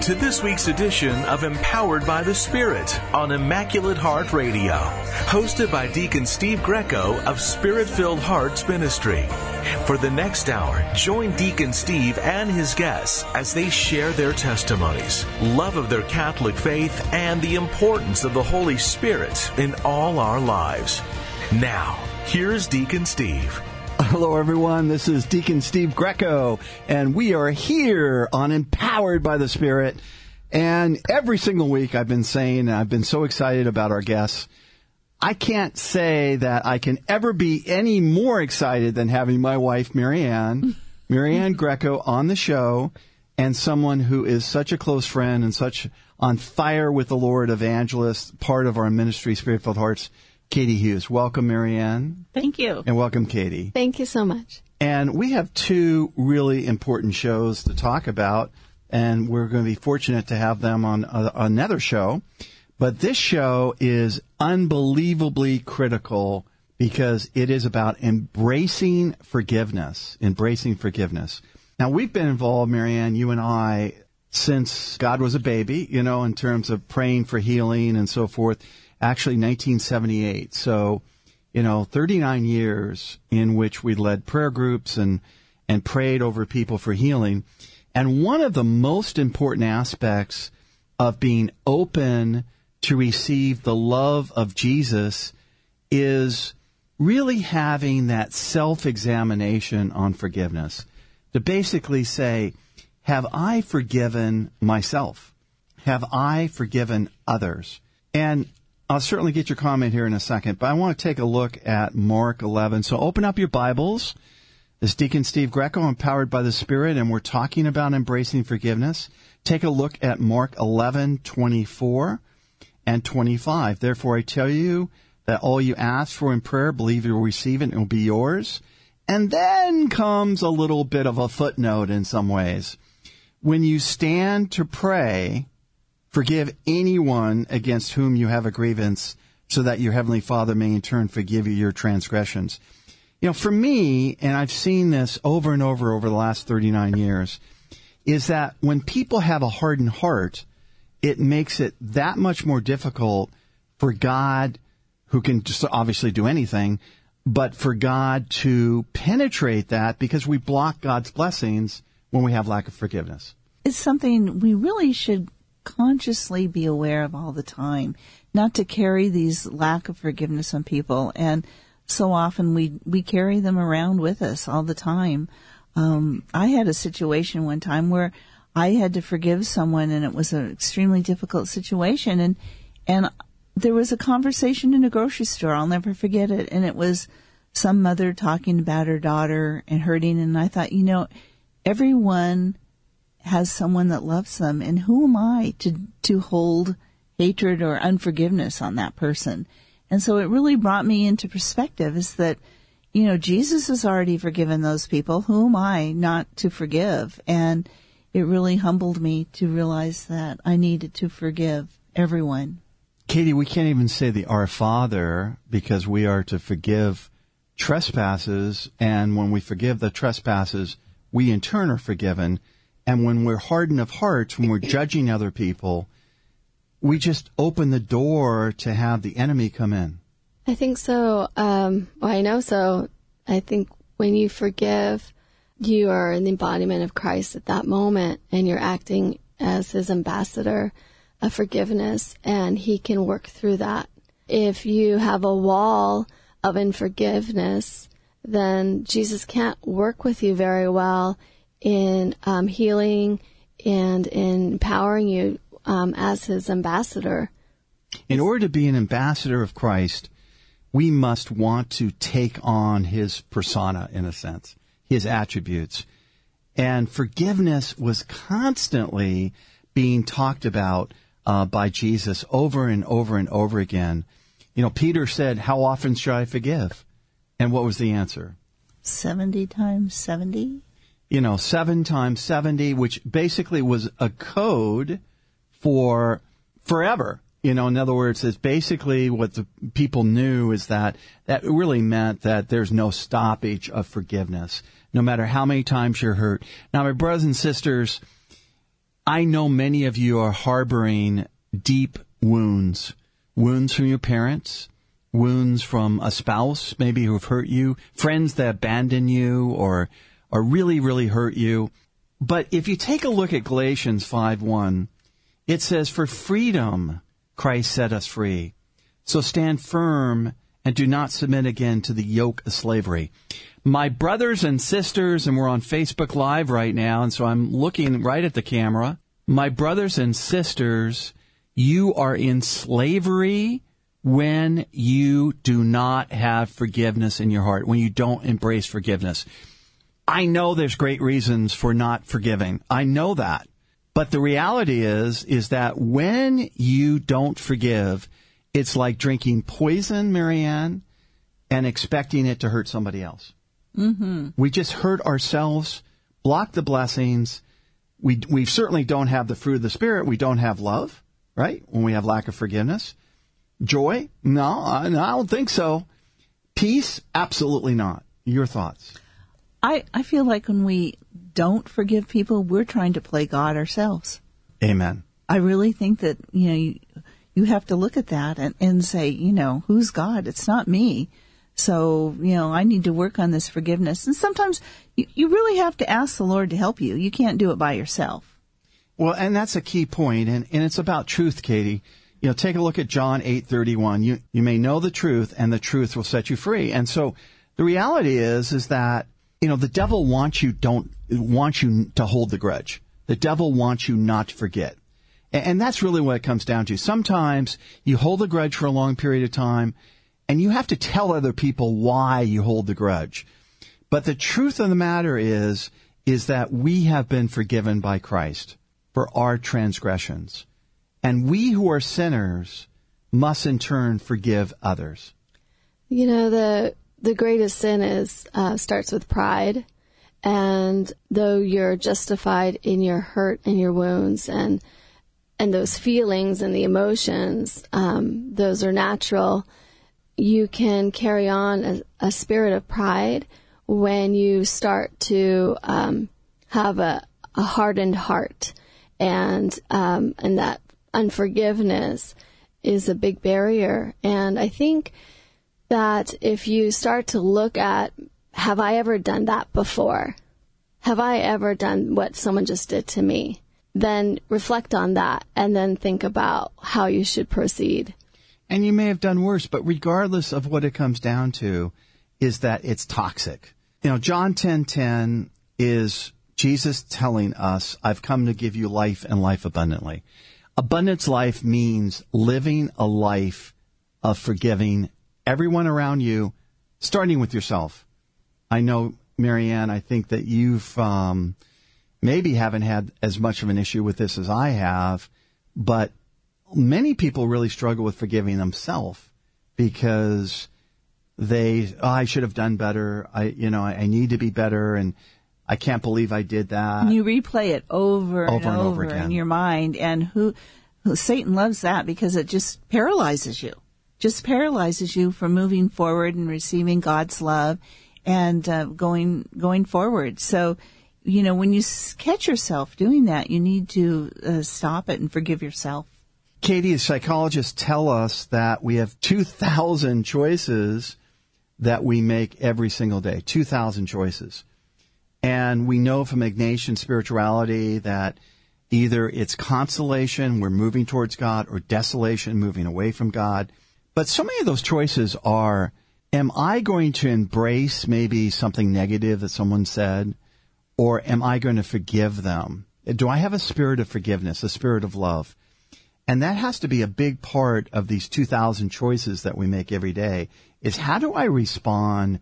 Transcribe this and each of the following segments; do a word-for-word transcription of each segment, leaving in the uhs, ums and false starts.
to this week's edition of Empowered by the Spirit on Immaculate Heart Radio, hosted by Deacon Steve Greco of Spirit-Filled Hearts Ministry. For the next hour, join Deacon Steve and his guests as they share their testimonies, love of their Catholic faith, and the importance of the Holy Spirit in all our lives. Now, here's Deacon Steve. Hello, everyone. This is Deacon Steve Greco, and we are here on Empowered by the Spirit. And every single week I've been saying, and I've been so excited about our guests, I can't say that I can ever be any more excited than having my wife, Marianne, Marianne Greco, on the show, and someone who is such a close friend and such on fire with the Lord, evangelist, part of our ministry, Spirit-Filled Hearts, Katie Hughes. Welcome, Marianne. Thank you. And welcome, Katie. Thank you so much. And we have two really important shows to talk about, and we're going to be fortunate to have them on a, another show. But this show is unbelievably critical because it is about embracing forgiveness, embracing forgiveness. Now, we've been involved, Marianne, you and I, since God was a baby, you know, in terms of praying for healing and so forth. Actually, nineteen seventy-eight. So, you know, thirty-nine years in which we led prayer groups and, and prayed over people for healing. And one of the most important aspects of being open to receive the love of Jesus is really having that self-examination on forgiveness. To basically say, have I forgiven myself? Have I forgiven others? And I'll certainly get your comment here in a second, but I want to take a look at Mark eleven. So open up your Bibles. This is Deacon Steve Greco, Empowered by the Spirit, and we're talking about embracing forgiveness. Take a look at Mark eleven, twenty-four and twenty-five. Therefore, I tell you that all you ask for in prayer, believe you'll receive it, and it will be yours. And then comes a little bit of a footnote in some ways. When you stand to pray, forgive anyone against whom you have a grievance, so that your Heavenly Father may in turn forgive you your transgressions. You know, for me, and I've seen this over and over over the last thirty-nine years, is that when people have a hardened heart, it makes it that much more difficult for God, who can just obviously do anything, but for God to penetrate that because we block God's blessings when we have lack of forgiveness. It's something we really should consciously be aware of all the time, not to carry these lack of forgiveness on people. And so often we, we carry them around with us all the time. Um, I had a situation one time where I had to forgive someone, and it was an extremely difficult situation. And, and there was a conversation in a grocery store. I'll never forget it. And it was some mother talking about her daughter and hurting. And I thought, you know, everyone has someone that loves them, and who am I to to hold hatred or unforgiveness on that person? And so it really brought me into perspective, is that, you know, Jesus has already forgiven those people. Who am I not to forgive? And it really humbled me to realize that I needed to forgive everyone. Katie, we can't even say the Our Father because we are to forgive trespasses, and when we forgive the trespasses, we in turn are forgiven. And when we're hardened of hearts, when we're judging other people, we just open the door to have the enemy come in. I think so. Um, well, I know so. I think when you forgive, you are an embodiment of Christ at that moment, and you're acting as his ambassador of forgiveness, and he can work through that. If you have a wall of unforgiveness, then Jesus can't work with you very well in um, healing and in empowering you um, as his ambassador. In order to be an ambassador of Christ, we must want to take on his persona, in a sense, his attributes. And forgiveness was constantly being talked about uh, by Jesus over and over and over again. You know, Peter said, how often shall I forgive? And what was the answer? seventy times seventy? You know, seven times seventy, which basically was a code for forever. You know, in other words, it's basically what the people knew is that that really meant that there's no stoppage of forgiveness, no matter how many times you're hurt. Now, my brothers and sisters, I know many of you are harboring deep wounds, wounds from your parents, wounds from a spouse maybe who have hurt you, friends that abandon you or or really, really hurt you. But if you take a look at Galatians five one, it says, "For freedom Christ set us free. So stand firm and do not submit again to the yoke of slavery." My brothers and sisters, and we're on Facebook Live right now, and so I'm looking right at the camera. My brothers and sisters, you are in slavery when you do not have forgiveness in your heart, when you don't embrace forgiveness. I know there's great reasons for not forgiving. I know that. But the reality is, is that when you don't forgive, it's like drinking poison, Marianne, and expecting it to hurt somebody else. Mm-hmm. We just hurt ourselves, block the blessings. We we certainly don't have the fruit of the Spirit. We don't have love, right? When we have lack of forgiveness. Joy? No, I, no, I don't think so. Peace? Absolutely not. Your thoughts? I, I feel like when we don't forgive people, we're trying to play God ourselves. Amen. I really think that, you know, you, you have to look at that and, and say, you know, who's God? It's not me. So, you know, I need to work on this forgiveness. And sometimes you, you really have to ask the Lord to help you. You can't do it by yourself. Well, and that's a key point, and, and it's about truth, Katie. You know, take a look at John eight thirty-one. You you may know the truth, and the truth will set you free. And so the reality is, is that, you know, the devil wants you don't wants you to hold the grudge. The devil wants you not to forget. And, and that's really what it comes down to. Sometimes you hold a grudge for a long period of time, and you have to tell other people why you hold the grudge. But the truth of the matter is, is that we have been forgiven by Christ for our transgressions. And we who are sinners must in turn forgive others. You know, the the greatest sin is uh, starts with pride. And though you're justified in your hurt and your wounds and and those feelings and the emotions, um, those are natural, you can carry on a, a spirit of pride when you start to um, have a, a hardened heart. And um, and that unforgiveness is a big barrier. And I think that if you start to look at, have I ever done that before? Have I ever done what someone just did to me? Then reflect on that and then think about how you should proceed. And you may have done worse, but regardless of what it comes down to, is that it's toxic. You know, John ten ten is Jesus telling us, I've come to give you life and life abundantly. Abundance life means living a life of forgiving everyone around you, starting with yourself. I know, Marianne, I think that you've um, maybe haven't had as much of an issue with this as I have, but many people really struggle with forgiving themselves because they, oh, I should have done better. I, you know, I, I need to be better, and I can't believe I did that. And you replay it over, over and, and over, over again in your mind, and who, who Satan loves that because it just paralyzes you, just paralyzes you from moving forward and receiving God's love and uh, going going forward. So, you know, when you catch yourself doing that, you need to uh, stop it and forgive yourself. Katie, psychologists tell us that we have two thousand choices that we make every single day, two thousand choices. And we know from Ignatian spirituality that either it's consolation, we're moving towards God, or desolation, moving away from God. But so many of those choices are, am I going to embrace maybe something negative that someone said, or am I going to forgive them? Do I have a spirit of forgiveness, a spirit of love? And that has to be a big part of these two thousand choices that we make every day, is how do I respond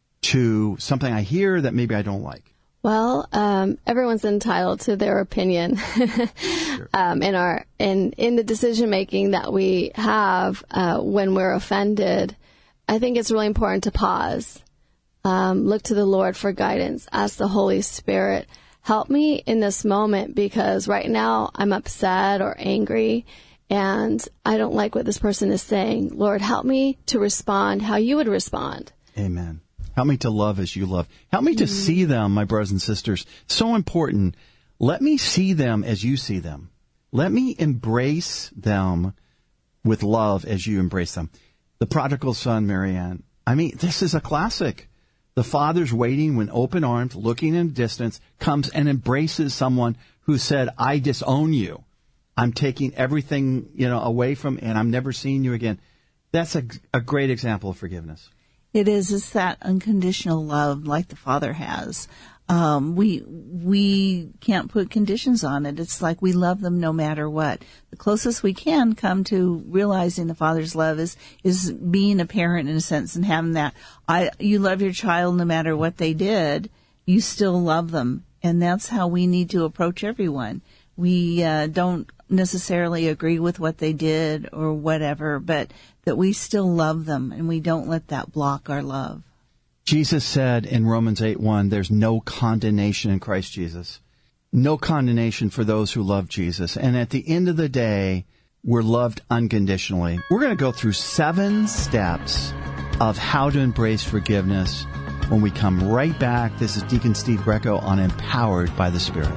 to something I hear that maybe I don't like? Well, um, everyone's entitled to their opinion. Sure. um, in our in in the decision making that we have uh, when we're offended, I think it's really important to pause, um, look to the Lord for guidance, ask the Holy Spirit, help me in this moment because right now I'm upset or angry and I don't like what this person is saying. Lord, help me to respond how you would respond. Amen. Help me to love as you love. Help me to mm-hmm. see them, my brothers and sisters. So important. let me see them as you see them. Let me embrace them with love as you embrace them. The prodigal son, Marianne. I mean, this is a classic. The father's waiting with open arms, looking in the distance, comes and embraces someone who said, I disown you. I'm taking everything, you know, away from, and I'm never seeing you again. That's a, a great example of forgiveness. It is. It's that unconditional love like the Father has. Um, we we can't put conditions on it. It's like we love them no matter what. The closest we can come to realizing the Father's love is is being a parent in a sense and having that. I you love your child no matter what they did. You still love them, and that's how we need to approach everyone. We uh, don't necessarily agree with what they did or whatever, but that we still love them and we don't let that block our love. Jesus said in Romans eight one, there's no condemnation in Christ Jesus. No condemnation for those who love Jesus. And at the end of the day, we're loved unconditionally. We're going to go through seven steps of how to embrace forgiveness when we come right back. This is Deacon Steve Greco on Empowered by the Spirit.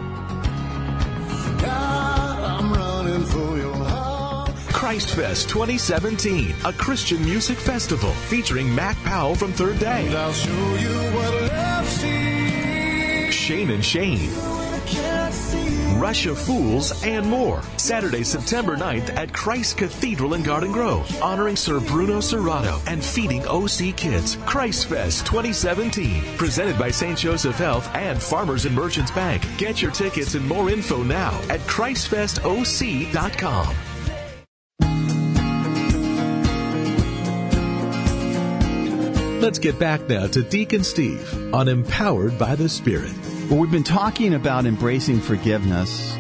Christ Fest twenty seventeen, a Christian music festival featuring Mac Powell from Third Day, and I'll show you what love sees. Shane and Shane, Rush of Fools, and more. Saturday, September ninth at Christ Cathedral in Garden Grove, honoring Sir Bruno Serrato and feeding O C Kids. Christ Fest twenty seventeen, presented by Saint Joseph Health and Farmers and Merchants Bank. Get your tickets and more info now at christ fest o c dot com. Let's get back now to Deacon Steve on Empowered by the Spirit. Well, we've been talking about embracing forgiveness,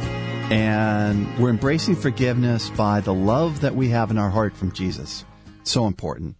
and we're embracing forgiveness by the love that we have in our heart from Jesus. So important.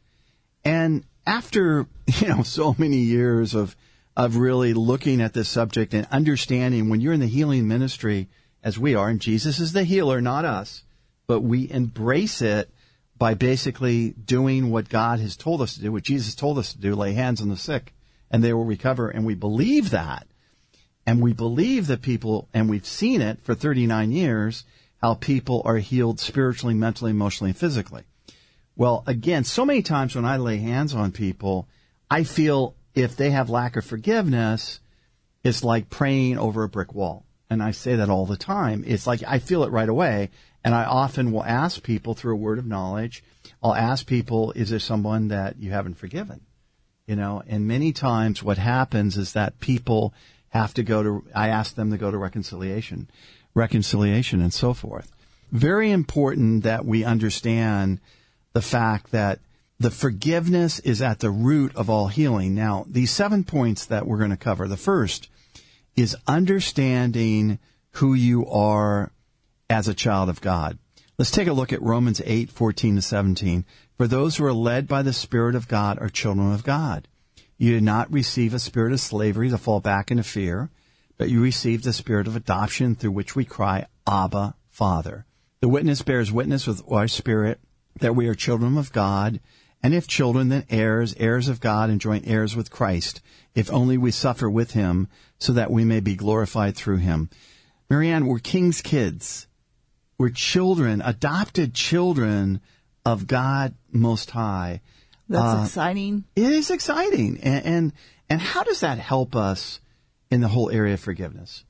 And after, you know, so many years of of really looking at this subject and understanding when you're in the healing ministry, as we are, and Jesus is the healer, not us, but we embrace it by basically doing what God has told us to do, what Jesus told us to do, lay hands on the sick, and they will recover. And we believe that. And we believe that people, and we've seen it for thirty-nine years, how people are healed spiritually, mentally, emotionally, and physically. Well, again, so many times when I lay hands on people, I feel if they have lack of forgiveness, it's like praying over a brick wall. And I say that all the time. It's like I feel it right away. And I often will ask people through a word of knowledge, I'll ask people, is there someone that you haven't forgiven? You know, and many times what happens is that people have to go to, I ask them to go to reconciliation, reconciliation and so forth. Very important that we understand the fact that the forgiveness is at the root of all healing. Now, these seven points that we're going to cover, the first is understanding who you are as a child of God. Let's take a look at Romans eight, fourteen to seventeen. For those who are led by the Spirit of God are children of God. You did not receive a spirit of slavery to fall back into fear, but you received the spirit of adoption through which we cry, Abba, Father. The witness bears witness with our spirit that we are children of God, and if children, then heirs, heirs of God, and joint heirs with Christ, if only we suffer with him, so that we may be glorified through him. Marianne, we're king's kids. We're children, adopted children of God Most High. That's uh, exciting. It is exciting. And, and and how does that help us in the whole area of forgiveness?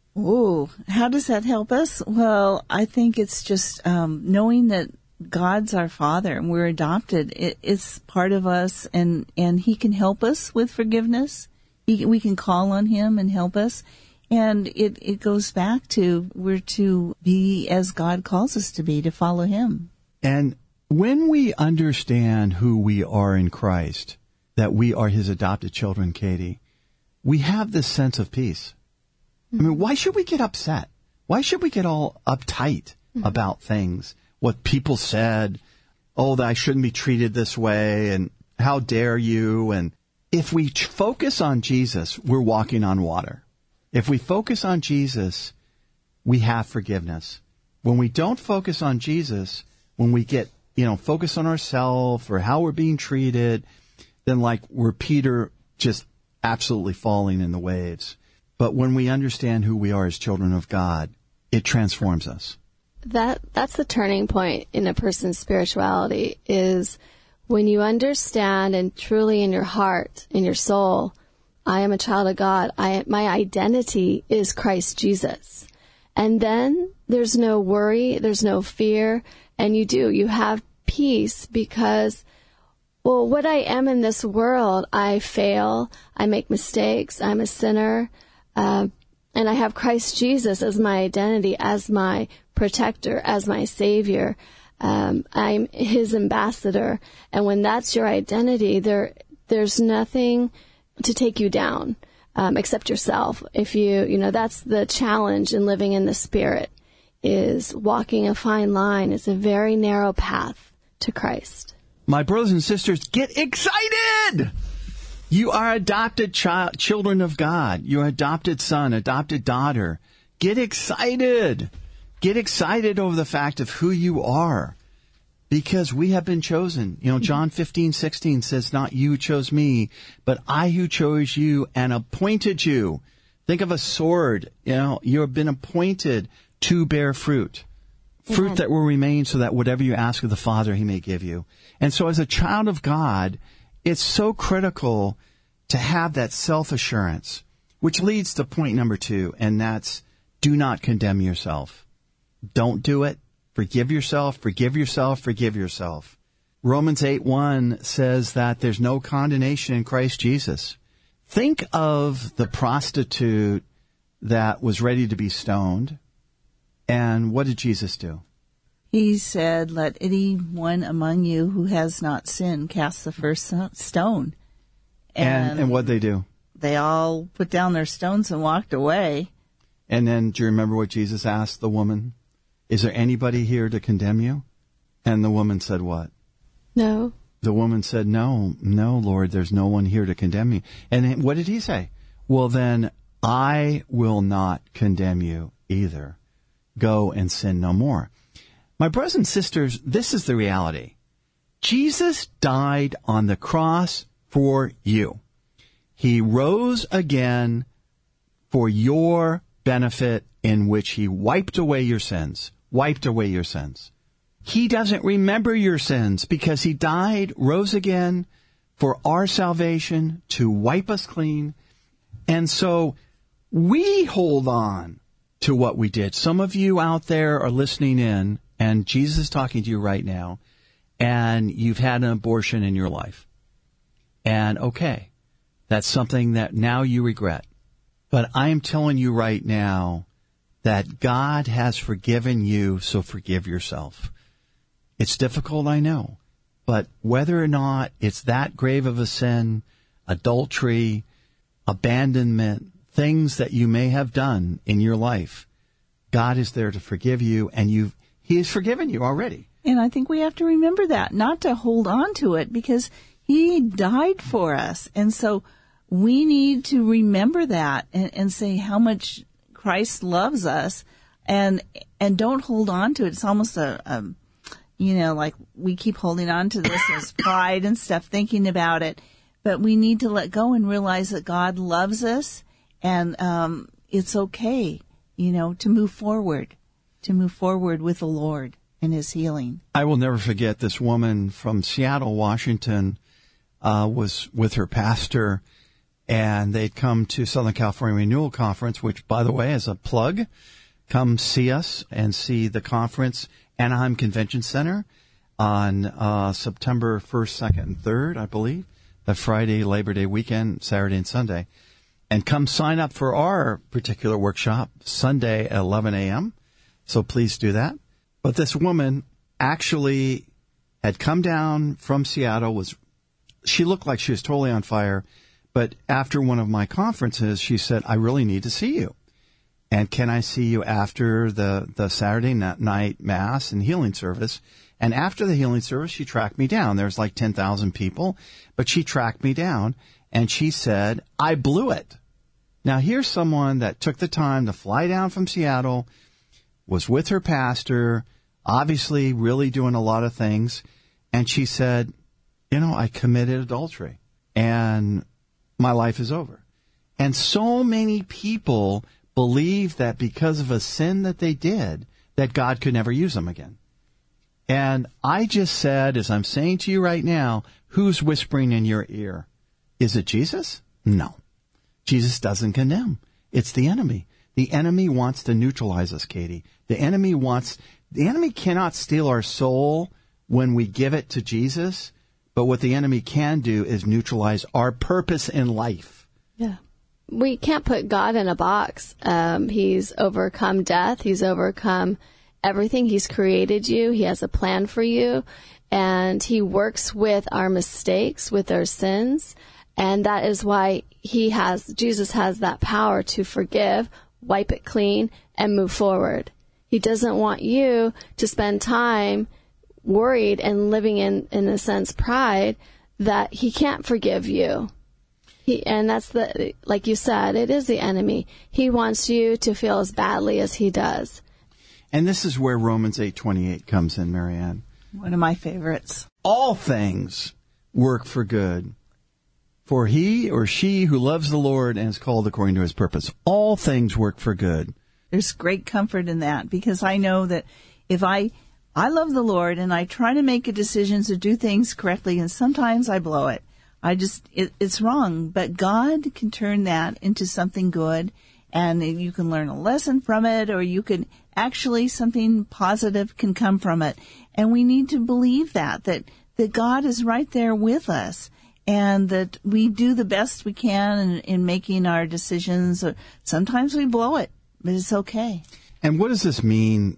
Oh, how does that help us? Well, I think it's just um, knowing that God's our Father and we're adopted. It, it's part of us, and, and He can help us with forgiveness. He, we can call on Him and help us. And it, it goes back to we're to be as God calls us to be, to follow Him. And when we understand who we are in Christ, that we are His adopted children, Katie, we have this sense of peace. Mm-hmm. I mean, why should we get upset? Why should we get all uptight mm-hmm. about things? What people said, oh, that I shouldn't be treated this way, and how dare you? And if we focus on Jesus, we're walking on water. If we focus on Jesus, we have forgiveness. When we don't focus on Jesus, when we get, you know, focus on ourselves or how we're being treated, then like we're Peter just absolutely falling in the waves. But when we understand who we are as children of God, it transforms us. That that's the turning point in a person's spirituality, is when you understand and truly in your heart, in your soul, I am a child of God. I my identity is Christ Jesus. And then there's no worry, there's no fear, and you do. You have peace because, well, what I am in this world, I fail, I make mistakes, I'm a sinner, uh, and I have Christ Jesus as my identity, as my protector, as my savior. Um, I'm his ambassador. And when that's your identity, there there's nothing to take you down. Um, except yourself. If you, you know, that's the challenge in living in the Spirit, is walking a fine line. It's a very narrow path to Christ. My brothers and sisters, get excited! You are adopted child, children of God. You're adopted son, adopted daughter. Get excited. Get excited over the fact of who you are. Because we have been chosen. You know, John fifteen sixteen says, not you chose me, but I who chose you and appointed you. Think of a sword. You know, you have been appointed to bear fruit. Fruit Amen. That will remain so that whatever you ask of the Father, he may give you. And so as a child of God, it's so critical to have that self-assurance, which leads to point number two, and that's do not condemn yourself. Don't do it. Forgive yourself, forgive yourself, forgive yourself. Romans eight one says that there's no condemnation in Christ Jesus. Think of the prostitute that was ready to be stoned. And what did Jesus do? He said, let anyone among you who has not sinned cast the first stone. And, and, and what did they do? They all put down their stones and walked away. And then, do you remember what Jesus asked the woman? Is there anybody here to condemn you? And the woman said what? No. The woman said, no, no, Lord, there's no one here to condemn me. And what did he say? Well, then I will not condemn you either. Go and sin no more. My brothers and sisters, this is the reality. Jesus died on the cross for you. He rose again for your benefit, in which he wiped away your sins. Wiped away your sins. He doesn't remember your sins because he died, rose again for our salvation to wipe us clean. And so we hold on to what we did. Some of you out there are listening in, and Jesus is talking to you right now, and you've had an abortion in your life. And okay, that's something that now you regret. But I am telling you right now that God has forgiven you, so forgive yourself. It's difficult, I know. But whether or not it's that grave of a sin, adultery, abandonment, things that you may have done in your life, God is there to forgive you, and you've, he has forgiven you already. And I think we have to remember that, not to hold on to it, because he died for us. And so we need to remember that and, and say how much Christ loves us, and and don't hold on to it. It's almost a, a, you know, like we keep holding on to this as pride and stuff, thinking about it. But we need to let go and realize that God loves us, and um, it's okay, you know, to move forward, to move forward with the Lord and his healing. I will never forget this woman from Seattle, Washington, uh, was with her pastor, and they'd come to Southern California Renewal Conference, which, by the way, is a plug. Come see us and see the conference, Anaheim Convention Center, on uh, September first, second, and third, I believe, the Friday, Labor Day weekend, Saturday and Sunday. And come sign up for our particular workshop, Sunday at eleven a.m., so please do that. But this woman actually had come down from Seattle. Was she looked like she was totally on fire. But after one of my conferences, she said, I really need to see you. And can I see you after the, the Saturday night mass and healing service? And after the healing service, she tracked me down. There was like ten thousand people, but she tracked me down, and she said, I blew it. Now, here's someone that took the time to fly down from Seattle, was with her pastor, obviously really doing a lot of things, and she said, you know, I committed adultery, and my life is over. And so many people believe that because of a sin that they did, that God could never use them again. And I just said, as I'm saying to you right now, who's whispering in your ear? Is it Jesus? No. Jesus doesn't condemn. It's the enemy. The enemy wants to neutralize us, Katie. The enemy wants, the enemy cannot steal our soul when we give it to Jesus, but what the enemy can do is neutralize our purpose in life. Yeah. We can't put God in a box. Um, he's overcome death. He's overcome everything. He's created you. He has a plan for you. And he works with our mistakes, with our sins. And that is why he has, Jesus has that power to forgive, wipe it clean, and move forward. He doesn't want you to spend time worried and living in, in a sense, pride that he can't forgive you. He, and that's the, like you said, it is the enemy. He wants you to feel as badly as he does. And this is where Romans eight twenty-eight comes in, Marianne. One of my favorites. All things work for good for he or she who loves the Lord and is called according to his purpose. All things work for good. There's great comfort in that, because I know that if I, I love the Lord and I try to make decisions to do things correctly, and sometimes I blow it. I just, it, it's wrong, but God can turn that into something good, and you can learn a lesson from it, or you can actually, something positive can come from it. And we need to believe that, that, that God is right there with us, and that we do the best we can in, in making our decisions. Sometimes we blow it, but it's okay. And what does this mean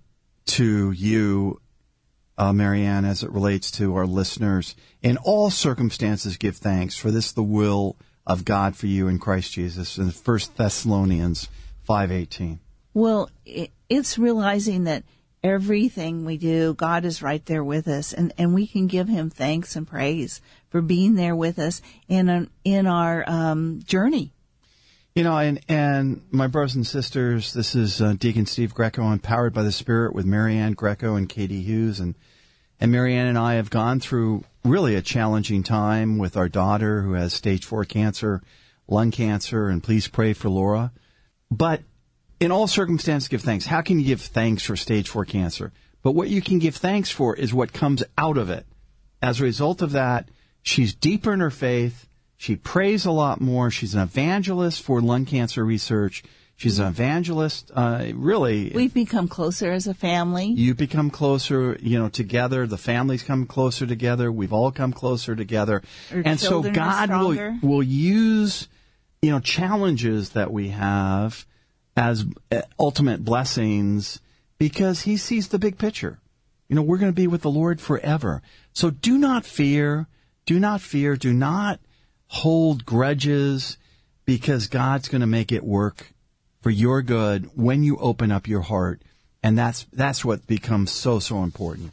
to you, uh, Marianne, as it relates to our listeners? In all circumstances, give thanks, for this is the will of God for you in Christ Jesus, in First Thessalonians five eighteen. Well, it's realizing that everything we do, God is right there with us, and, and we can give him thanks and praise for being there with us in, in our um, journey. You know, and, and my brothers and sisters, this is uh, Deacon Steve Greco, empowered by the Spirit, with Marianne Greco and Katie Hughes. And, and Marianne and I have gone through really a challenging time with our daughter who has stage four cancer, lung cancer, and please pray for Laura. But in all circumstances, give thanks. How can you give thanks for stage four cancer? But what you can give thanks for is what comes out of it. As a result of that, she's deeper in her faith. She prays a lot more. She's an evangelist for lung cancer research. She's an evangelist, uh, really. We've become closer as a family. You become closer, you know, together. The families come closer together. We've all come closer together. Our and so God will, will use, you know, challenges that we have as ultimate blessings, because he sees the big picture. You know, we're going to be with the Lord forever. So do not fear. Do not fear. Do not hold grudges, because God's going to make it work for your good when you open up your heart. And that's that's what becomes so, so important.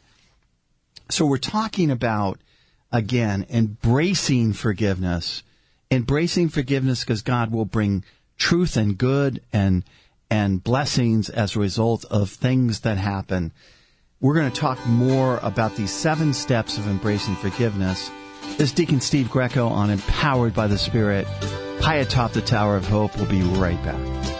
So we're talking about, again, embracing forgiveness. Embracing forgiveness because God will bring truth and good and and blessings as a result of things that happen. We're going to talk more about these seven steps of embracing forgiveness. This is Deacon Steve Greco on Empowered by the Spirit, high atop the Tower of Hope. We'll be right back.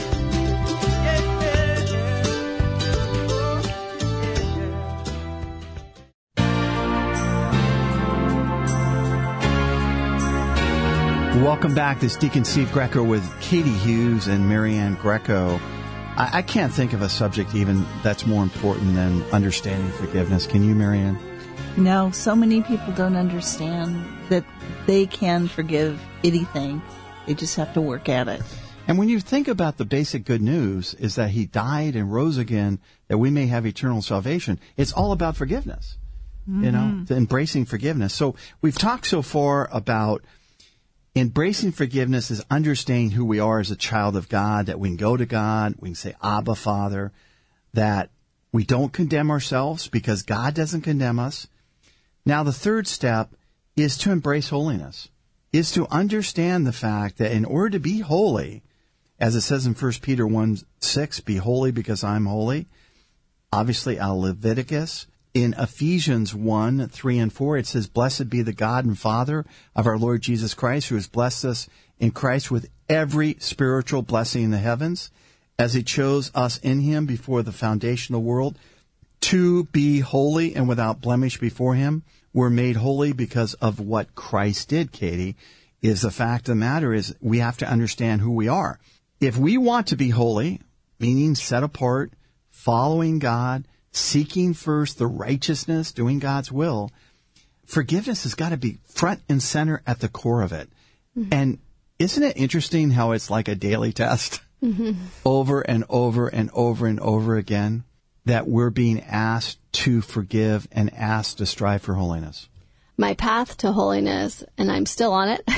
Welcome back. This is Deacon Steve Greco with Katie Hughes and Marianne Greco. I, I can't think of a subject even that's more important than understanding forgiveness. Can you, Marianne? No, so many people don't understand that they can forgive anything. They just have to work at it. And when you think about the basic good news is that he died and rose again, that we may have eternal salvation, it's all about forgiveness, mm-hmm. you know, embracing forgiveness. So we've talked so far about embracing forgiveness is understanding who we are as a child of God, that we can go to God, we can say, Abba, Father, that we don't condemn ourselves because God doesn't condemn us. Now, the third step is to embrace holiness, is to understand the fact that in order to be holy, as it says in First Peter one six, be holy because I'm holy, obviously out of Leviticus. In Ephesians one, three and four, it says, blessed be the God and Father of our Lord Jesus Christ, who has blessed us in Christ with every spiritual blessing in the heavens, as he chose us in him before the foundation of the world, to be holy and without blemish before him. We're made holy because of what Christ did, Katie. Is the fact of the matter is we have to understand who we are. If we want to be holy, meaning set apart, following God, seeking first the righteousness, doing God's will, forgiveness has got to be front and center at the core of it. Mm-hmm. And isn't it interesting how it's like a daily test? Mm-hmm. Over and over and over and over again, that we're being asked to forgive and asked to strive for holiness. My path to holiness, and I'm still on it,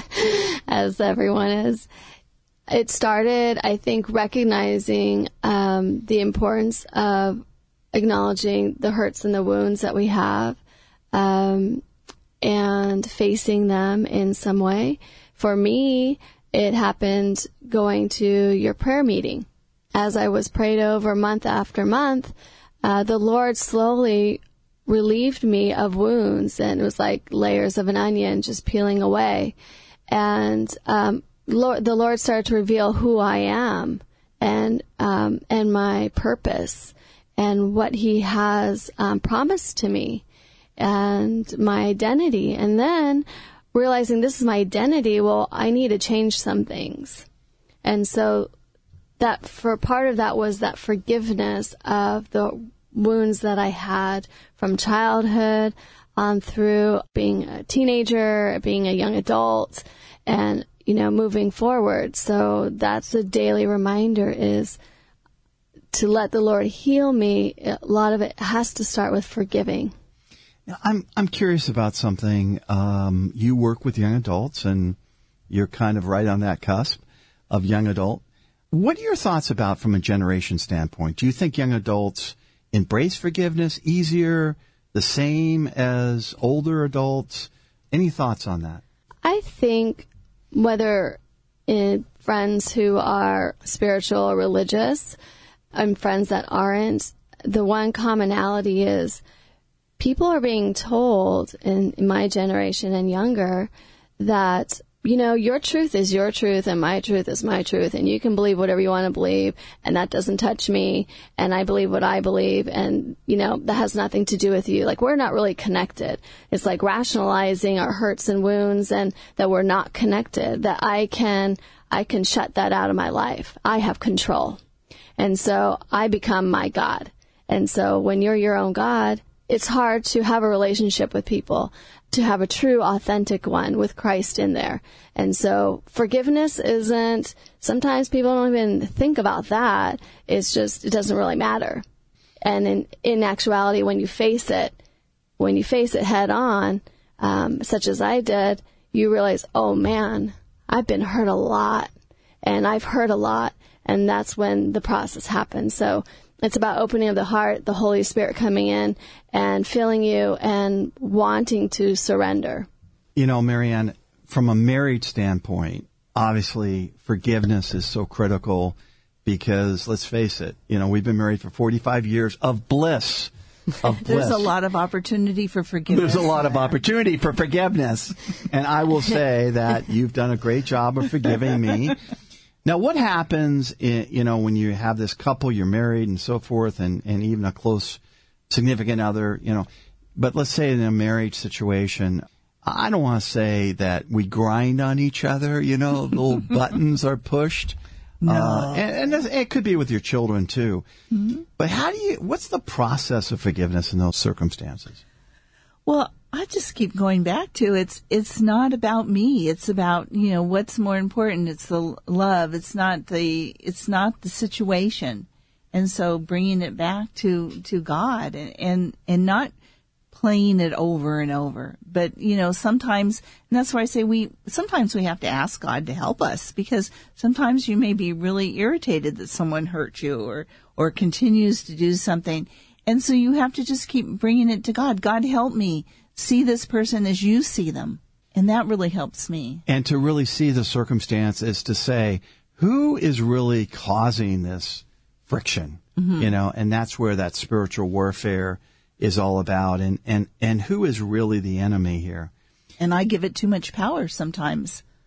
as everyone is, it started, I think, recognizing um, the importance of acknowledging the hurts and the wounds that we have, um, and facing them in some way. For me, it happened going to your prayer meeting. As I was prayed over month after month, uh, the Lord slowly relieved me of wounds, and it was like layers of an onion just peeling away. And um, Lord, the Lord started to reveal who I am and um, and my purpose and what He has um, promised to me and my identity. And then realizing this is my identity, well, I need to change some things. And so that for part of that was that forgiveness of the wounds that I had from childhood on through being a teenager, being a young adult, and, you know, moving forward. So that's a daily reminder, is to let the Lord heal me. A lot of it has to start with forgiving. I'm I'm curious about something. Um, you work with young adults, and you're kind of right on that cusp of young adult. What are your thoughts about from a generation standpoint? Do you think young adults embrace forgiveness easier, the same as older adults? Any thoughts on that? I think whether in friends who are spiritual or religious and friends that aren't, the one commonality is people are being told in, in my generation and younger that, you know, your truth is your truth and my truth is my truth, and you can believe whatever you want to believe, and that doesn't touch me, and I believe what I believe, and, you know, that has nothing to do with you. Like, we're not really connected. It's like rationalizing our hurts and wounds and that we're not connected, that I can, I can shut that out of my life. I have control. And so I become my God. And so when you're your own God, it's hard to have a relationship with people, to have a true, authentic one with Christ in there. And so forgiveness isn't, sometimes people don't even think about that. It's just, it doesn't really matter. And in, in actuality, when you face it, when you face it head on, um, such as I did, you realize, oh man, I've been hurt a lot, and I've hurt a lot. And that's when the process happens. So it's about opening of the heart, the Holy Spirit coming in and filling you and wanting to surrender. You know, Marianne, from a marriage standpoint, obviously forgiveness is so critical because, let's face it, you know, we've been married for forty-five years of bliss. Of bliss. There's a lot of opportunity for forgiveness. There's a lot of opportunity for forgiveness. And I will say that you've done a great job of forgiving me. Now, what happens, in, you know, when you have this couple, you're married and so forth, and, and even a close significant other, you know, but let's say in a marriage situation, I don't want to say that we grind on each other, you know, little buttons are pushed. No. Uh, and, and it could be with your children, too. Mm-hmm. But how do you, what's the process of forgiveness in those circumstances? Well, I just keep going back to it's it's not about me. It's about, you know, what's more important. It's the love. It's not the it's not the situation. And so bringing it back to to God and and, and not playing it over and over. But, you know, sometimes, and that's why I say we sometimes we have to ask God to help us, because sometimes you may be really irritated that someone hurt you or or continues to do something. And so you have to just keep bringing it to God. God, help me see this person as you see them. And that really helps me. And to really see the circumstance is to say, who is really causing this friction? Mm-hmm. You know, and that's where that spiritual warfare is all about. And, and, and who is really the enemy here? And I give it too much power sometimes.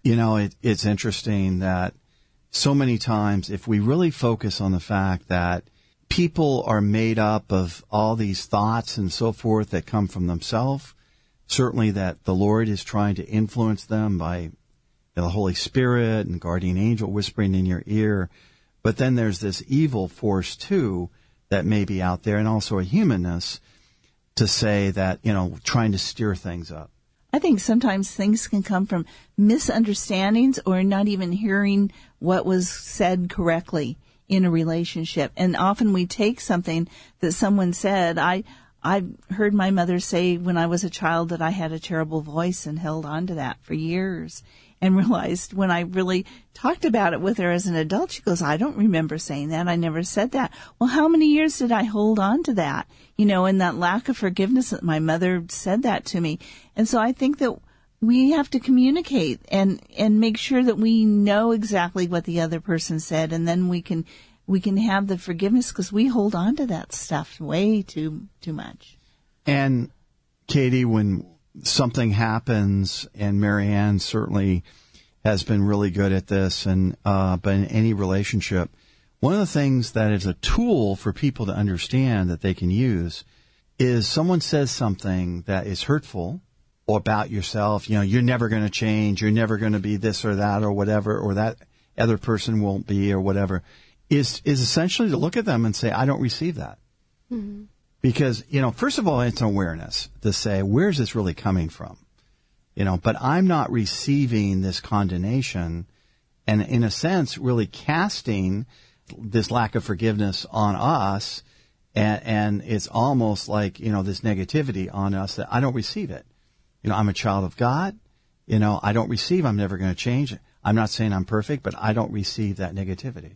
You know, it, it's interesting that so many times if we really focus on the fact that people are made up of all these thoughts and so forth that come from themselves, certainly that the Lord is trying to influence them by the Holy Spirit and guardian angel whispering in your ear. But then there's this evil force, too, that may be out there, and also a humanness to say that, you know, trying to steer things up. I think sometimes things can come from misunderstandings or not even hearing what was said correctly in a relationship. And often we take something that someone said. I I heard my mother say when I was a child that I had a terrible voice and held on to that for years, and realized when I really talked about it with her as an adult, she goes, I don't remember saying that. I never said that. Well, how many years did I hold on to that? You know, and that lack of forgiveness that my mother said that to me. And so I think that we have to communicate and, and make sure that we know exactly what the other person said, and then we can we can have the forgiveness, because we hold on to that stuff way too too much. And Katie, when something happens, and Marianne certainly has been really good at this, and uh, but in any relationship, one of the things that is a tool for people to understand that they can use is someone says something that is hurtful or about yourself. You know, you're never going to change. You're never going to be this or that or whatever, or that other person won't be or whatever, is is essentially to look at them and say, I don't receive that. Mm-hmm. Because, you know, first of all, it's an awareness to say, where's this really coming from? You know, but I'm not receiving this condemnation, and in a sense, really casting this lack of forgiveness on us, and, and it's almost like, you know, this negativity on us that I don't receive it. You know, I'm a child of God. You know, I don't receive, I'm never going to change. I'm not saying I'm perfect, but I don't receive that negativity.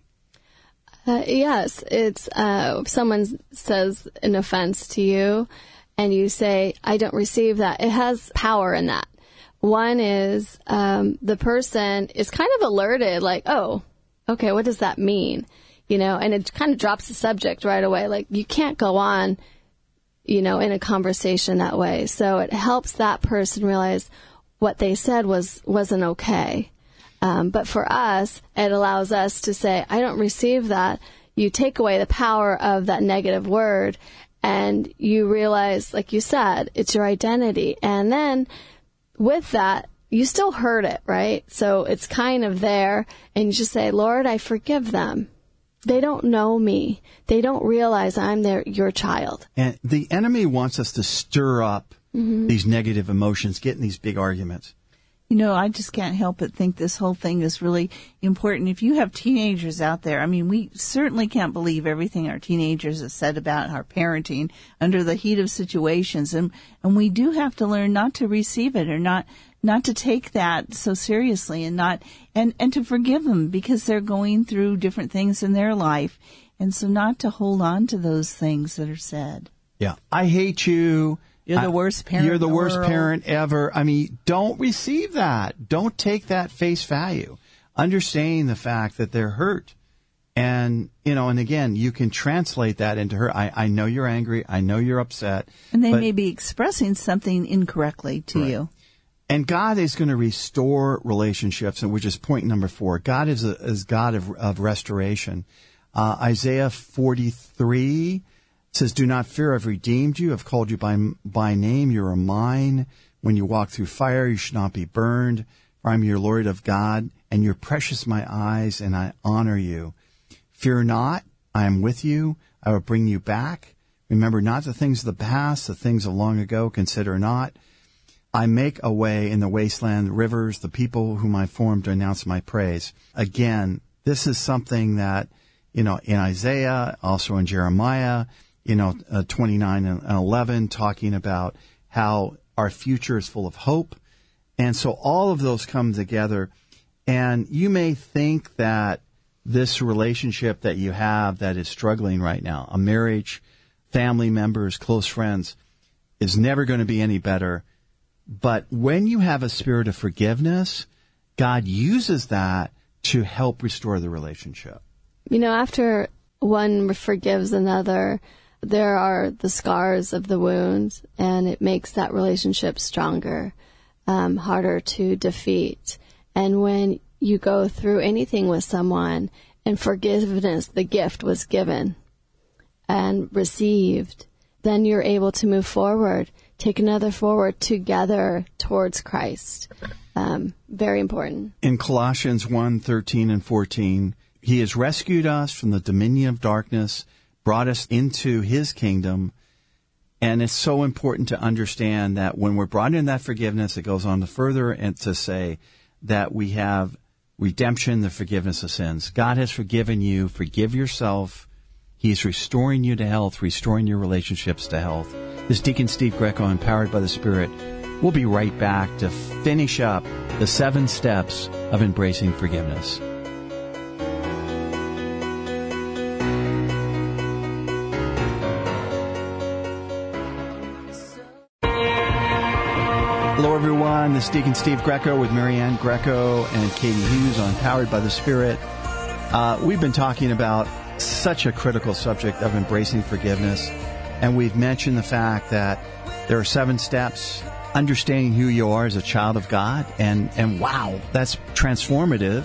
Uh, yes, it's uh, if someone says an offense to you and you say, I don't receive that, it has power in that. One is um, the person is kind of alerted, like, oh, okay, what does that mean? You know, and it kind of drops the subject right away. Like, you can't go on, you know, in a conversation that way. So it helps that person realize what they said was, wasn't okay. Um, but for us, it allows us to say, I don't receive that. You take away the power of that negative word, and you realize, like you said, it's your identity. And then with that, you still heard it, right? So it's kind of there, and you just say, Lord, I forgive them. They don't know me. They don't realize I'm their your child. And the enemy wants us to stir up mm-hmm. these negative emotions, get in these big arguments. You know, I just can't help but think this whole thing is really important. If you have teenagers out there, I mean, we certainly can't believe everything our teenagers have said about our parenting under the heat of situations. And, and we do have to learn not to receive it, or not, not to take that so seriously, and not, and, and to forgive them because they're going through different things in their life. And so not to hold on to those things that are said. Yeah. I hate you. You're the worst parent. You're the in the worst world. parent ever. I mean, don't receive that. Don't take that face value. Understanding the fact that they're hurt. And, you know, and again, you can translate that into her. I, I know you're angry. I know you're upset. And they but, may be expressing something incorrectly to right. you. And God is going to restore relationships, which is point number four. God is a is God of, of restoration. Uh, Isaiah forty-three says, do not fear, I've redeemed you. I've called you by by name. You are mine. When you walk through fire, you should not be burned. For I'm your Lord of God, and you're precious in my eyes, and I honor you. Fear not, I am with you. I will bring you back. Remember not the things of the past, the things of long ago. Consider not. I make a way in the wasteland, rivers, the people whom I formed to announce my praise. Again, this is something that, you know, in Isaiah, also in Jeremiah, you know, uh, twenty-nine and eleven, talking about how our future is full of hope. And so all of those come together. And you may think that this relationship that you have that is struggling right now, a marriage, family members, close friends, is never going to be any better. But when you have a spirit of forgiveness, God uses that to help restore the relationship. You know, after one forgives another, there are the scars of the wounds, and it makes that relationship stronger, um, harder to defeat. And when you go through anything with someone and forgiveness, the gift was given and received, then you're able to move forward, take another forward together towards Christ. Um, very important. In Colossians one, thirteen and fourteen, He has rescued us from the dominion of darkness, brought us into His kingdom. And it's so important to understand that when we're brought in that forgiveness, it goes on to further and to say that we have redemption, the forgiveness of sins. God has forgiven you. Forgive yourself. He's restoring you to health, restoring your relationships to health. This is Deacon Steve Greco, empowered by the Spirit. We'll be right back to finish up the seven steps of embracing forgiveness. Hello, everyone. This is Deacon Steve Greco with Marianne Greco and Katie Hughes on Powered by the Spirit. Uh, we've been talking about such a critical subject of embracing forgiveness, and we've mentioned the fact that there are seven steps, understanding who you are as a child of God, and, and wow, that's transformative.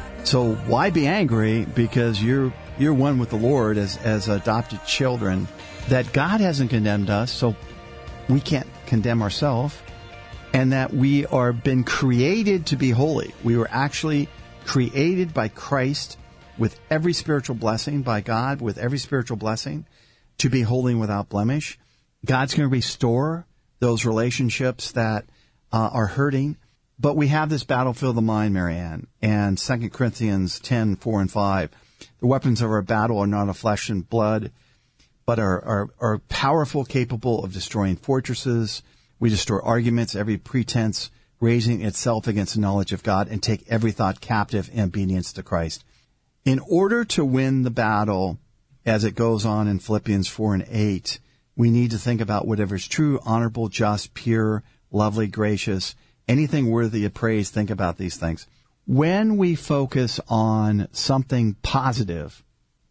So why be angry? Because you're you're one with the Lord as, as adopted children, that God hasn't condemned us, so we can't condemn ourselves. And that we are been created to be holy. We were actually created by Christ with every spiritual blessing, by God with every spiritual blessing, to be holy and without blemish. God's going to restore those relationships that uh, are hurting. But we have this battlefield of the mind, Marianne, and Second Corinthians ten, four and five. The weapons of our battle are not of flesh and blood, but are, are, are powerful, capable of destroying fortresses. We destroy arguments, every pretense raising itself against the knowledge of God, and take every thought captive in obedience to Christ. In order to win the battle, as it goes on in Philippians four and eight, we need to think about whatever is true, honorable, just, pure, lovely, gracious, anything worthy of praise. Think about these things. When we focus on something positive,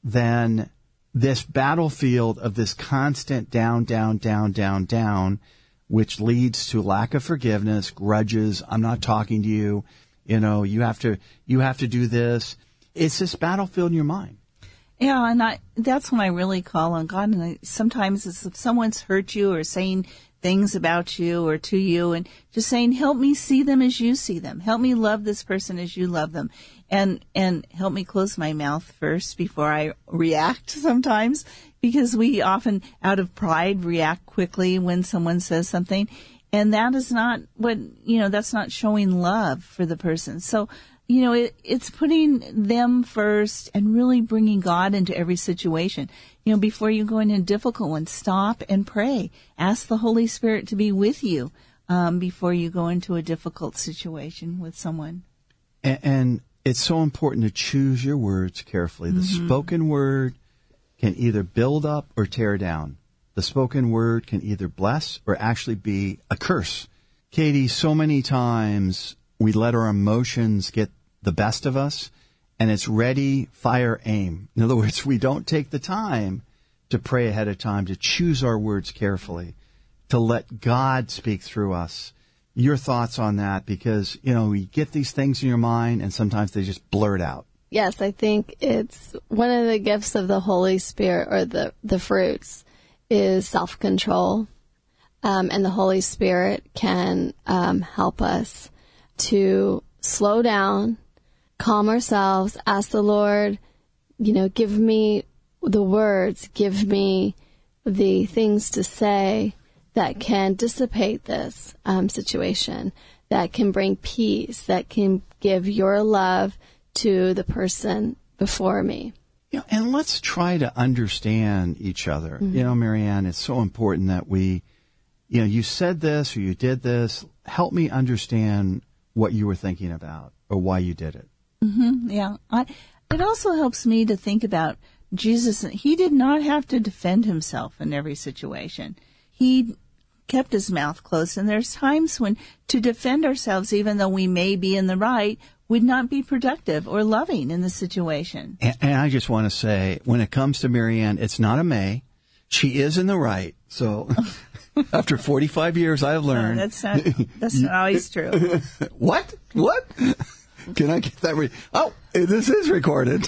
then this battlefield of this constant down, down, down, down, down, which leads to lack of forgiveness, grudges, I'm not talking to you, you know, you have to, you have to do this. It's this battlefield in your mind. Yeah, and I, that's when I really call on God. And I, sometimes it's if someone's hurt you or saying things about you or to you, and just saying, help me see them as you see them. Help me love this person as you love them. And, and help me close my mouth first before I react sometimes, because we often, out of pride, react quickly when someone says something. And that is not what, you know, that's not showing love for the person. So, you know, it, it's putting them first and really bringing God into every situation. You know, before you go into a difficult one, stop and pray. Ask the Holy Spirit to be with you um, before you go into a difficult situation with someone. And, and it's so important to choose your words carefully. The mm-hmm. spoken word can either build up or tear down. The spoken word can either bless or actually be a curse. Katie, so many times we let our emotions get the best of us, and it's ready, fire, aim. In other words, we don't take the time to pray ahead of time, to choose our words carefully, to let God speak through us. Your thoughts on that? Because, you know, you get these things in your mind, and sometimes they just blurt out. Yes, I think it's one of the gifts of the Holy Spirit, or the, the fruits, is self-control. Um, and the Holy Spirit can um, help us to slow down, calm ourselves, ask the Lord, you know, give me the words, give me the things to say that can dissipate this um, situation, that can bring peace, that can give your love to the person before me. You know, and let's try to understand each other. Mm-hmm. You know, Marianne, it's so important that we, you know, you said this or you did this. Help me understand what you were thinking about or why you did it. Mm-hmm, yeah. I, it also helps me to think about Jesus. He did not have to defend himself in every situation. He kept his mouth closed. And there's times when to defend ourselves, even though we may be in the right, would not be productive or loving in the situation. And, and I just want to say, when it comes to Marianne, it's not a may. She is in the right. So after forty-five years, I've learned. No, that's not, that's not always true. What? What? Can I get that? Re- oh, this is recorded.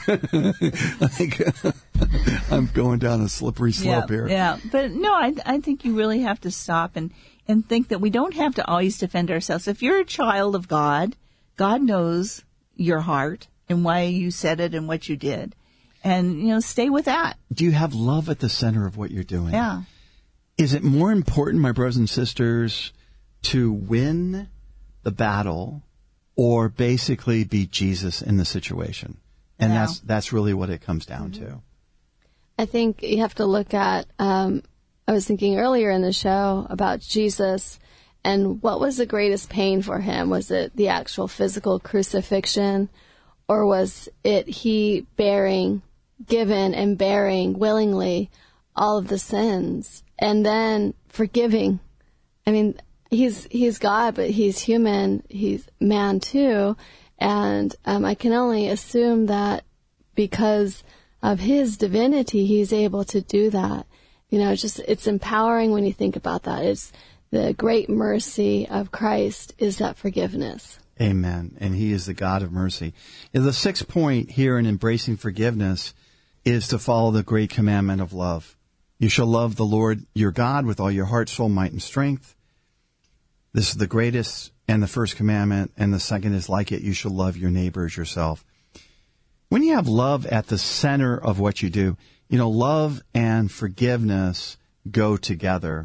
Like, I'm going down a slippery slope yeah, here. Yeah, but no, I, I think you really have to stop and, and think that we don't have to always defend ourselves. If you're a child of God, God knows your heart and why you said it and what you did. And, you know, stay with that. Do you have love at the center of what you're doing? Yeah. Is it more important, my brothers and sisters, to win the battle or basically be Jesus in the situation? And Yeah. that's that's really what it comes down Mm-hmm. to. I think you have to look at, um, I was thinking earlier in the show about Jesus and what was the greatest pain for him? Was it the actual physical crucifixion, or was it he bearing, given and bearing willingly all of the sins and then forgiving? I mean, he's he's God, but he's human. He's man too. And um, I can only assume that because of his divinity, he's able to do that. You know, it's just, it's empowering when you think about that. It's the great mercy of Christ is that forgiveness. Amen. And he is the God of mercy. And the sixth point here in embracing forgiveness is to follow the great commandment of love. You shall love the Lord your God with all your heart, soul, might, and strength. This is the greatest and the first commandment, and the second is like it. You shall love your neighbor as yourself. When you have love at the center of what you do, you know, love and forgiveness go together.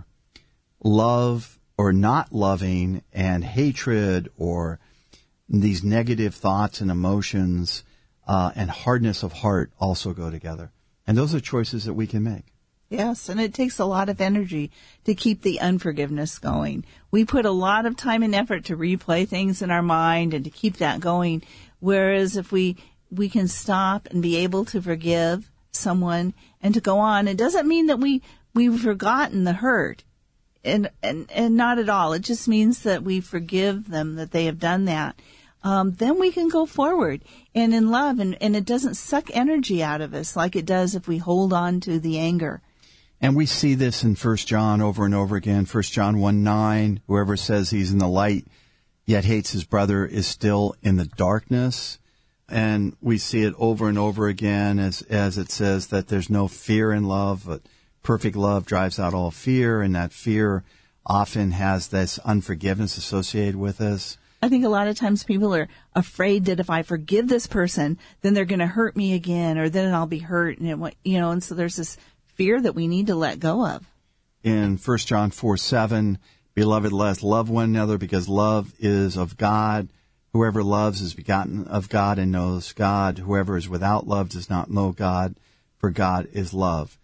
Love or not loving and hatred or these negative thoughts and emotions uh, and hardness of heart also go together. And those are choices that we can make. Yes, and it takes a lot of energy to keep the unforgiveness going. We put a lot of time and effort to replay things in our mind and to keep that going, whereas if we we can stop and be able to forgive someone and to go on, it doesn't mean that we, we've forgotten the hurt, and, and, and not at all. It just means that we forgive them, that they have done that. Um, then we can go forward and in love, and, and it doesn't suck energy out of us like it does if we hold on to the anger. And we see this in First John over and over again. First John one nine, whoever says he's in the light yet hates his brother is still in the darkness. And we see it over and over again as as it says that there's no fear in love, but perfect love drives out all fear, and that fear often has this unforgiveness associated with us. I think a lot of times people are afraid that if I forgive this person, then they're going to hurt me again, or then I'll be hurt, and it, you know, and so there's this fear that we need to let go of. In First John four seven, beloved, let us love one another because love is of God. Whoever loves is begotten of God and knows God. Whoever is without love does not know God, for God is love.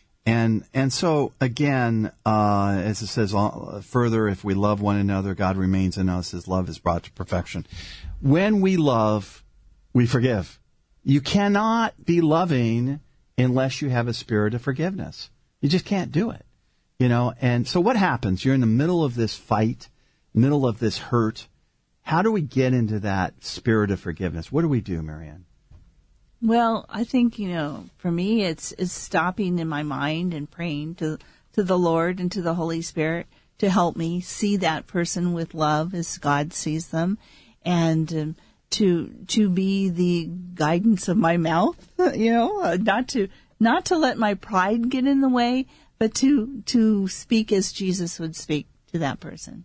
And and so, again, uh, as it says uh, further, if we love one another, God remains in us. His love is brought to perfection. When we love, we forgive. You cannot be loving unless you have a spirit of forgiveness. You just can't do it. You know, and so what happens? You're in the middle of this fight, middle of this hurt. How do we get into that spirit of forgiveness? What do we do, Marianne? Well, I think, you know, for me, it's, it's stopping in my mind and praying to, to the Lord and to the Holy Spirit to help me see that person with love as God sees them, and um, to, to be the guidance of my mouth, you know, uh, not to, not to let my pride get in the way, but to, to speak as Jesus would speak to that person.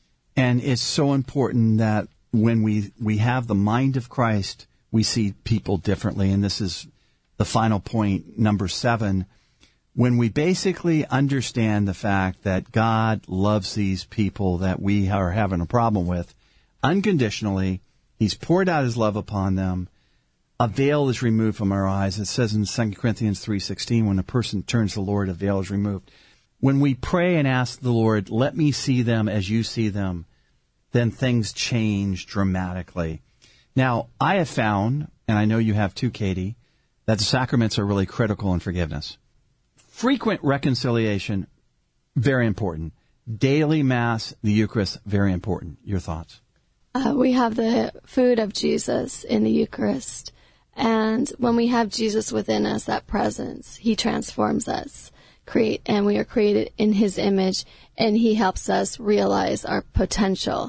And it's so important that when we, we have the mind of Christ, we see people differently. And this is the final point, number seven. When we basically understand the fact that God loves these people that we are having a problem with unconditionally, He's poured out His love upon them. A veil is removed from our eyes. It says in Second Corinthians three sixteen, when a person turns to the Lord, a veil is removed. When we pray and ask the Lord, let me see them as you see them, then things change dramatically. Now, I have found, and I know you have too, Katie, that the sacraments are really critical in forgiveness. Frequent reconciliation, very important. Daily Mass, the Eucharist, very important. Your thoughts? Uh, we have the food of Jesus in the Eucharist. And when we have Jesus within us, that presence, He transforms us. Create, and we are created in His image, and He helps us realize our potential.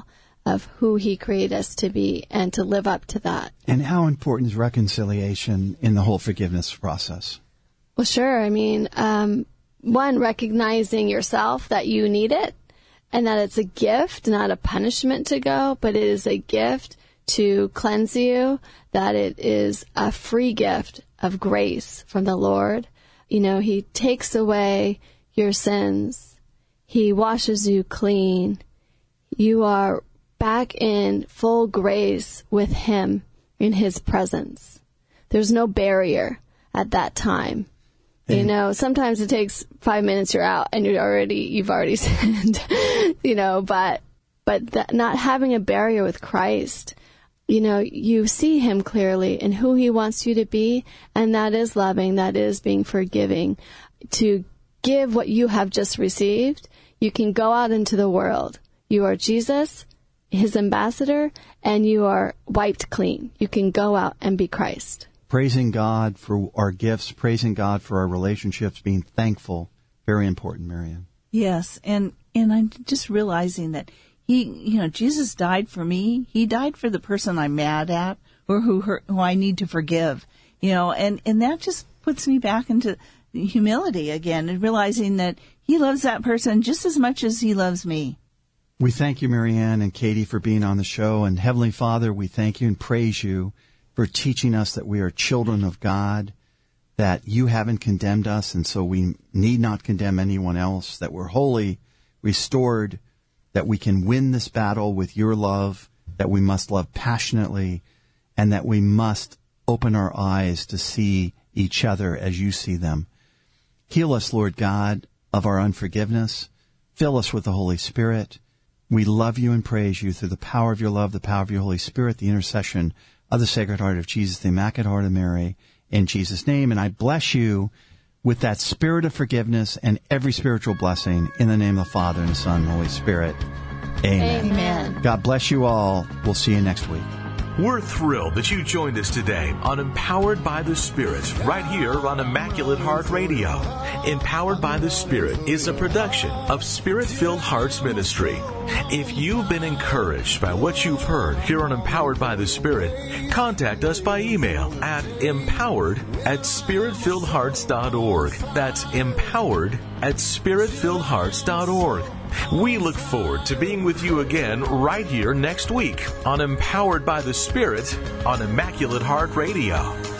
of who he created us to be and to live up to that. And how important is reconciliation in the whole forgiveness process? Well, sure. I mean, um, one, recognizing yourself that you need it and that it's a gift, not a punishment to go, but it is a gift to cleanse you, that it is a free gift of grace from the Lord. You know, he takes away your sins. He washes you clean. You are back in full grace with him in his presence. There's no barrier at that time. You know, sometimes it takes five minutes, you're out, and you're already, you've already sinned, you know, but, but that, not having a barrier with Christ, you know, you see him clearly and who he wants you to be, and that is loving, that is being forgiving. To give what you have just received, you can go out into the world. You are Jesus, his ambassador, and you are wiped clean. You can go out and be Christ. Praising God for our gifts, praising God for our relationships, being thankful, very important, Marianne. Yes, and, and I'm just realizing that he, you know, Jesus died for me. He died for the person I'm mad at or who hurt, who I need to forgive, you know, and, and that just puts me back into humility again and realizing that he loves that person just as much as he loves me. We thank you, Marianne and Katie, for being on the show. And Heavenly Father, we thank you and praise you for teaching us that we are children of God, that you haven't condemned us, and so we need not condemn anyone else, that we're wholly restored, that we can win this battle with your love, that we must love passionately, and that we must open our eyes to see each other as you see them. Heal us, Lord God, of our unforgiveness. Fill us with the Holy Spirit. We love you and praise you through the power of your love, the power of your Holy Spirit, the intercession of the Sacred Heart of Jesus, the Immaculate Heart of Mary, in Jesus' name. And I bless you with that spirit of forgiveness and every spiritual blessing in the name of the Father and the Son and the Holy Spirit. Amen. Amen. God bless you all. We'll see you next week. We're thrilled that you joined us today on Empowered by the Spirit, right here on Immaculate Heart Radio. Empowered by the Spirit is a production of Spirit-Filled Hearts Ministry. If you've been encouraged by what you've heard here on Empowered by the Spirit, contact us by email at empowered at spiritfilledhearts dot org. That's empowered at spiritfilledhearts dot org. We look forward to being with you again right here next week on Empowered by the Spirit on Immaculate Heart Radio.